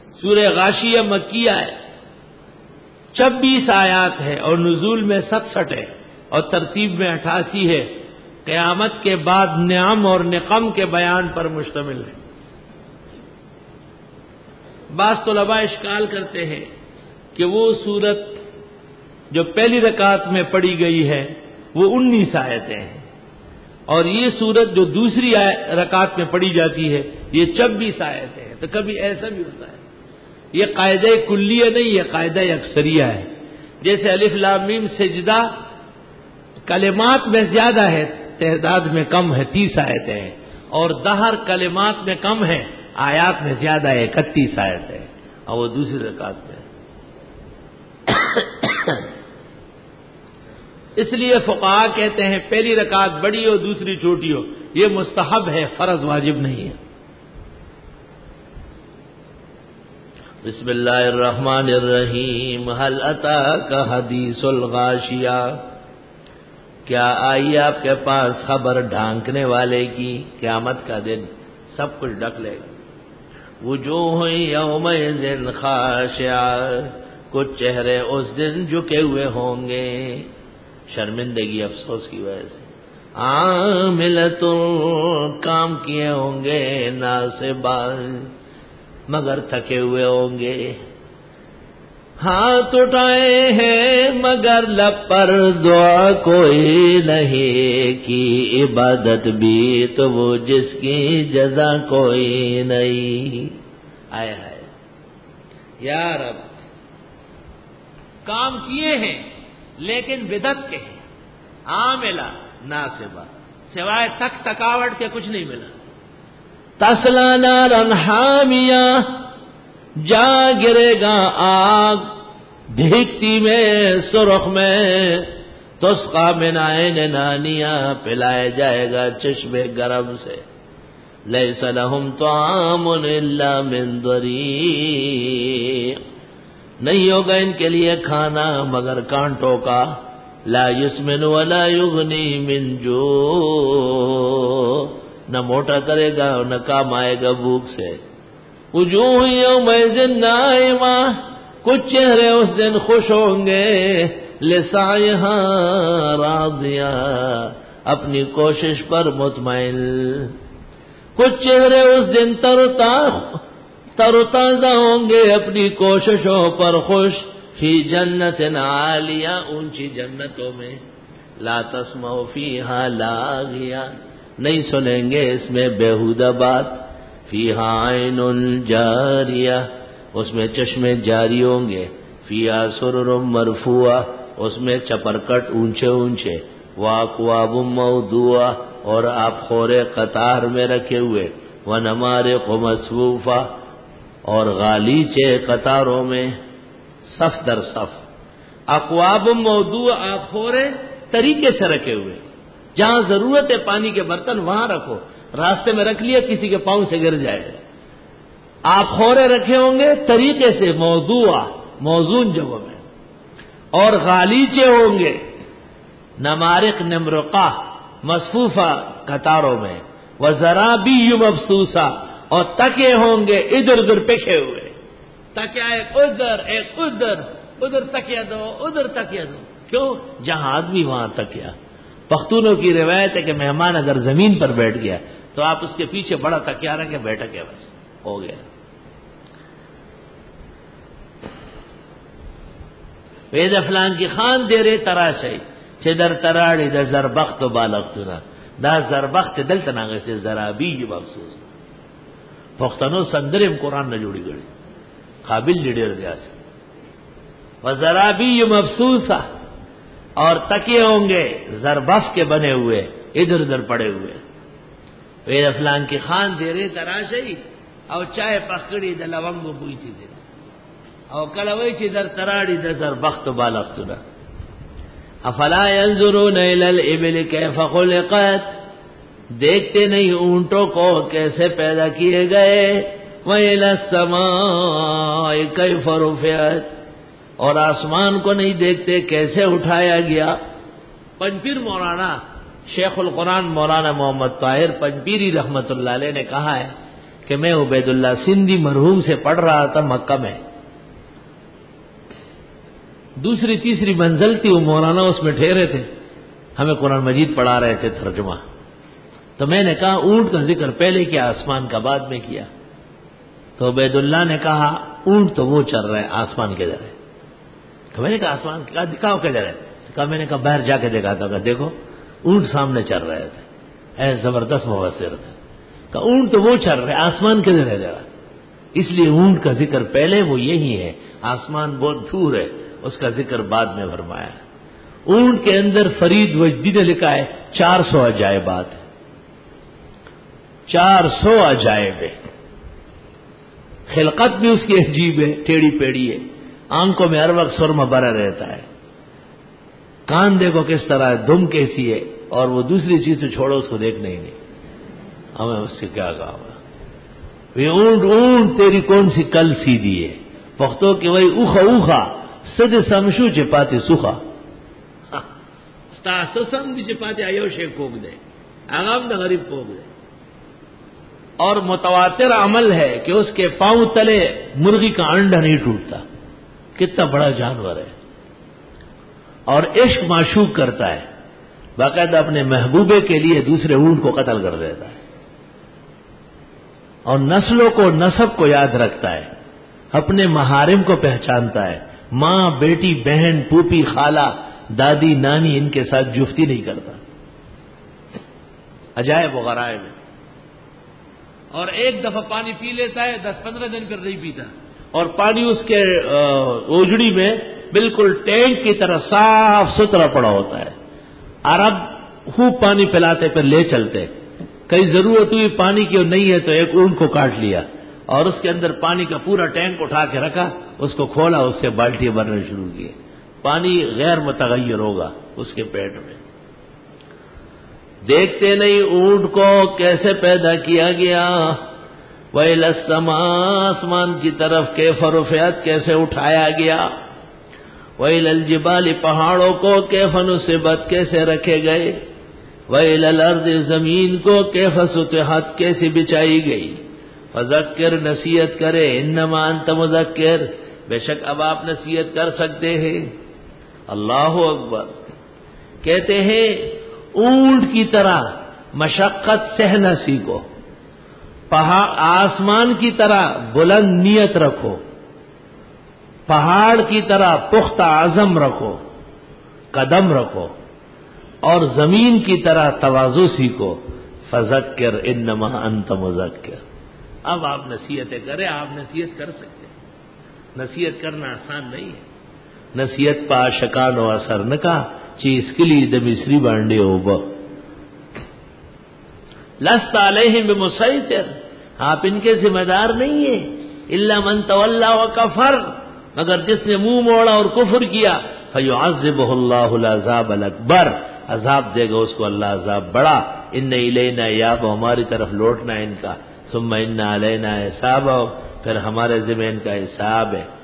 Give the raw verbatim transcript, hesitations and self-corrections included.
سورہ غاشیہ مکیہ ہے، چھبیس آیات ہے اور نزول میں ستسٹھ ہے اور ترتیب میں اٹھاسی ہے، قیامت کے بعد نعم اور نقم کے بیان پر مشتمل ہے۔ بعض طلباء اشکال کرتے ہیں کہ وہ سورت جو پہلی رکعت میں پڑھی گئی ہے وہ انیس آیتیں ہیں، اور یہ سورت جو دوسری رکعت میں پڑھی جاتی ہے یہ چھبیس آیتیں ہیں۔ تو کبھی ایسا بھی ہوتا ہے، یہ قاعدہ کلیہ نہیں، یہ قاعدہ اکثریہ ہے۔ جیسے الف لام میم سجدہ کلمات میں زیادہ ہے، تعداد میں کم ہے، تیس آیتیں ہیں، اور دہر کلمات میں کم ہے، آیات میں زیادہ ہے، اکتیس آیت ہے، اور وہ دوسری رکعت میں۔ اس لیے فقہاء کہتے ہیں پہلی رکعت بڑی ہو دوسری چھوٹی ہو، یہ مستحب ہے، فرض واجب نہیں ہے۔ بسم اللہ الرحمن الرحیم، هل اتاک حدیث الغاشیہ، کیا آئی آپ کے پاس خبر ڈھانکنے والے کی؟ قیامت کا دن سب کچھ ڈھک لے گا۔ وجوہ یومئذ خاشعہ، کچھ چہرے اس دن جھکے ہوئے ہوں گے شرمندگی افسوس کی وجہ سے، عاملۃ، کام کیے ہوں گے، ناصبہ، مگر تھکے ہوئے ہوں گے، ہاتھ اٹھائے ہیں مگر لب پر دعا کوئی نہیں کی، عبادت بھی تو وہ جس کی جزا کوئی نہیں۔ آئے ہائے یا رب، کام کیے ہیں لیکن بدعت کے ہیں، عاملہ ناصبہ، سوائے تک تکاوٹ کے کچھ نہیں ملا۔ تسلا نارا حامیہ، جا گرے گا آگ بھیگتی میں سرخ میں، تسقا من عین نانیہ، پلائے جائے گا چشمے گرم سے، لیس لہم طعام الا من ضریع، نہیں ہوگا ان کے لیے کھانا مگر کانٹوں کا، لا یسمن ولا یغنی من جوع، نہ موٹا کرے گا اور نہ کام آئے گا بھوک سے۔ وجوہ یومئذ نائمہ، کچھ چہرے اس دن خوش ہوں گے، لسعیہا راضیہ، اپنی کوشش پر مطمئن، کچھ چہرے اس دن تر و تازہ ہوں گے، اپنی کوششوں پر خوش، فی جنت عالیہ، اونچی جنتوں میں، لا تسمع فیہا لاغیہ، نہیں سنیں گے اس میں بیہودہ بات، فیہا عین جاریہ، اس میں چشمے جاری ہوں گے، فیہا سرر مرفوعہ، اس میں چپرکٹ اونچے اونچے، واکواب موضوعہ، اور آپ خورے قطار میں رکھے ہوئے، ونمارق مصفوفہ، اور غالیچے قطاروں میں صف در صف، اقواب موضوع، آپ خورے طریقے سے رکھے ہوئے، جہاں ضرورت ہے پانی کے برتن وہاں رکھو، راستے میں رکھ لیا کسی کے پاؤں سے گر جائے گا۔ آپ خورے رکھے ہوں گے طریقے سے، موضوع موزون جگہ میں، اور غالیچے ہوں گے، نمارق نمرقہ، مصفوفہ قطاروں میں، وزرابی مبثوثہ، اور تکے ہوں گے ادھر ادھر پکھے ہوئے، تکیا ایک ادھر ایک ادھر، ادھر تکیا دو ادھر تکیا دو، کیوں؟ جہاں آدمی وہاں تکیا۔ پختونوں کی روایت ہے کہ مہمان اگر زمین پر بیٹھ گیا تو آپ اس کے پیچھے بڑا تکیا رکھ کے بیٹھا کے بس ہو گیا۔ وید فلان کی خان دے رے تراشی چھ در تراڑی در زربخت و بالختنا، دا زربخت دلتا ناگے سے زرابی مخصوص پختنو سندرم قرآن نہ جوڑی گڑی قابل لیڈر دیا سے، وزرابی مبسوسہ، اور تکیے ہوں گے زربف کے بنے ہوئے ادھر ادھر پڑے ہوئے۔ وید فلان کی خان دے رے تراشی او چائے پکڑی د لونگو بوئی تھی دے او کلوئی چی در تراڑی در زربخت و بالختنا، افلا ينظرون الى الابل کیف خلقت، دیکھتے نہیں اونٹوں کو کیسے پیدا کیے گئے، وَإِلَى السَّمَاءِ كَيْفَ رُفِعَتْ، اور آسمان کو نہیں دیکھتے کیسے اٹھایا گیا۔ پنجپیر مولانا شیخ القرآن مولانا محمد طاہر پنجپیری رحمت اللہ علیہ نے کہا ہے کہ میں عبید اللہ سندھی مرحوم سے پڑھ رہا تھا مکہ میں، دوسری تیسری منزل تھی، وہ مولانا اس میں ٹھہرے تھے، ہمیں قرآن مجید پڑھا رہے تھے ترجمہ. تو میں نے کہا اونٹ کا ذکر پہلے کیا، آسمان کا بعد میں کیا؟ تو عبید اللہ نے کہا اونٹ تو وہ چل رہا ہے، آسمان کے ذرا. تو میں نے کہا آسمان کا دکھاؤ کے ذرا. کہا میں نے کہا باہر جا کے دیکھا تھا، دیکھو اونٹ سامنے چل رہے تھے. اے زبردست مبصر تھا. کہا اونٹ تو وہ چل رہے، آسمان کے ذرا ذرا. اس لیے اونٹ کا ذکر پہلے وہ یہی ہے، آسمان بہت دور ہے، اس کا ذکر بعد میں فرمایا. اونٹ کے اندر فرید وجدی نے لکھا ہے چار سو عجائبات، چار سو عجائب ہے. خلقت بھی اس کی عجیب ہے، ٹیڑھی پیڑھی ہے، آنکھوں میں ہر وقت سرما بھرا رہتا ہے، کان دیکھو کس طرح ہے، دم کیسی ہے، اور وہ دوسری چیز تو چھوڑو اس کو دیکھنا ہی نہیں. ہمیں اس سے کیا کہا ہوا؟ یہ اونٹ اونٹ تیری کون سی کل سیدھی ہے، پختو کہ وہی اوخا اوخا سد سمشو چپاتی سوکھا. سم بھی چپاتے آئیو شیخ پوک دے، آغام دا غریب پوک دے. اور متواتر عمل ہے کہ اس کے پاؤں تلے مرغی کا انڈا نہیں ٹوٹتا. کتنا بڑا جانور ہے، اور عشق معشوق کرتا ہے، باقاعدہ اپنے محبوبے کے لیے دوسرے اونٹ کو قتل کر دیتا ہے، اور نسلوں کو نسب کو یاد رکھتا ہے، اپنے محارم کو پہچانتا ہے. ماں بیٹی بہن پھوپھی خالہ دادی نانی ان کے ساتھ جفتی نہیں کرتا. عجائب و غرائب ہے. اور ایک دفعہ پانی پی لیتا ہے، دس پندرہ دن پھر نہیں پیتا، اور پانی اس کے اوجڑی میں بالکل ٹینک کی طرح صاف ستھرا پڑا ہوتا ہے. عرب خوب پانی پلاتے پھر لے چلتے، کئی ضرورت ہوئی پانی کی اور نہیں ہے تو ایک اونٹ کو کاٹ لیا اور اس کے اندر پانی کا پورا ٹینک اٹھا کے رکھا، اس کو کھولا، اس سے بالٹی بھرنے شروع کیے. پانی غیر متغیر ہوگا اس کے پیٹ میں. دیکھتے نہیں اونٹ کو کیسے پیدا کیا گیا. وَإِلَى السَّمَاءِ آسمان کی طرف کیف رفعت کیسے اٹھایا گیا. وَإِلَى الْجِبَالِ پہاڑوں کو کیف نصبت کیسے رکھے گئے. وَإِلَى الْأَرْضِ زمین کو کیف سطحت کیسے بچائی گئی. فذکر نصیحت کرے، انما انت مذکر، بے شک اب آپ نصیحت کر سکتے ہیں. اللہ اکبر. کہتے ہیں اونٹ کی طرح مشقت سہنا سیکھو، پہاڑ آسمان کی طرح بلند نیت رکھو، پہاڑ کی طرح پختہ عزم رکھو، قدم رکھو، اور زمین کی طرح تواضع سیکھو. فذکر انما انت مذکر. اب آپ نصیحتیں کریں، آپ نصیحت کر سکتے ہیں. نصیحت کرنا آسان نہیں ہے. نصیحت پا شکان و اثر نہ کہا چیز کے لیے دمسری بانڈے ہو با لست علیہم بمسیطر، آپ ان کے ذمہ دار نہیں ہیں. الا من تولی و کفر، مگر جس نے منہ موڑا اور کفر کیا، فیعذبہ اللہ العذاب الاکبر، عذاب دے گا اس کو اللہ عذاب بڑا. ان الینا ایابہم، ہماری طرف لوٹنا ان کا. ثم ان علینا حسابہم، پھر ہمارے ذمہ ان کا حساب ہے.